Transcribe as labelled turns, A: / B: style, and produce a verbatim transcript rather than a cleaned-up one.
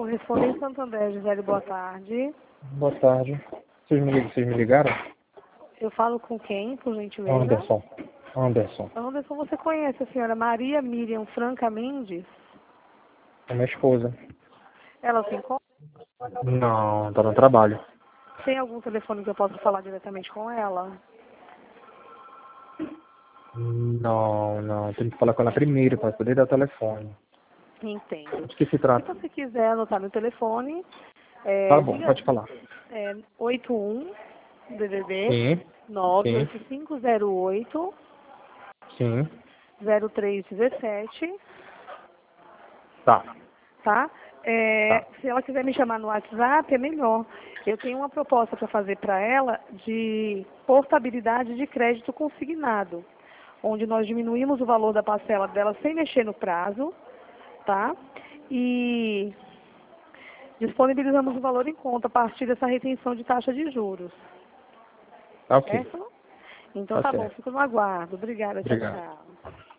A: Correspondente Santander, Gisele, boa tarde.
B: Boa tarde. Vocês me, lig- vocês me ligaram?
A: Eu falo com quem, por gentileza?
B: Anderson. Anderson.
A: Anderson, você conhece a senhora Maria Miriam Franca Mendes?
B: É minha esposa.
A: Ela se encontra?
B: Não, tá no trabalho.
A: Tem algum telefone que eu possa falar diretamente com ela?
B: Não, não. Tem que falar com ela primeiro para poder dar o telefone.
A: Entendo.
B: De que se
A: Se
B: trata?
A: você quiser anotar meu telefone, é,
B: Tá bom,
A: diga-
B: pode falar.
A: é oito um D D D
B: Sim,
A: nove
B: sim,
A: oito cinco zero oito
B: sim.
A: zero três um sete,
B: Tá,
A: tá? É,
B: tá.
A: se ela quiser me chamar no WhatsApp, é melhor. Eu tenho uma proposta para fazer para ela de portabilidade de crédito consignado, onde nós diminuímos o valor da parcela dela sem mexer no prazo, tá? E disponibilizamos o valor em conta a partir dessa retenção de taxa de juros,
B: Tá ok.
A: certo? Então
B: Tá
A: tá bom,
B: certo.
A: fico no aguardo. Obrigada, tchau,
B: Obrigado.
A: tchau.